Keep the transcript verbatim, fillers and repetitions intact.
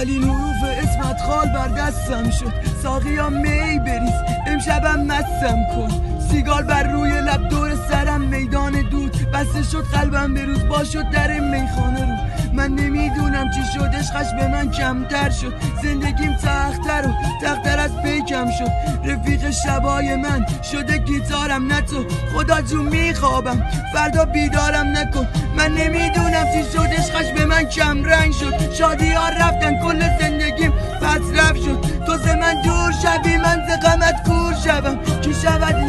اولین حروف اسمت خال بر دستم شد. ساقیا می بریز امشبم مستم کن. سیگار بر روی لب دور سرم میدان دود. بسته شد قلبم به روز با شد در میخانه رو. من نمیدونم چی شد عشقش به من کمتر شد. زندگیم تختر و تختر از پیکم شد. رفیق شبای من شده گیتارم نه تو. خدا جون میخوابم فردا بیدارم نکن. من نمیدونم چی شد عشقش به من کم رنگ شد. شادی ها رفتن کل زندگیم پس رفت شد. تو ز من دور شوی من ز غمت کور شوم. کی شود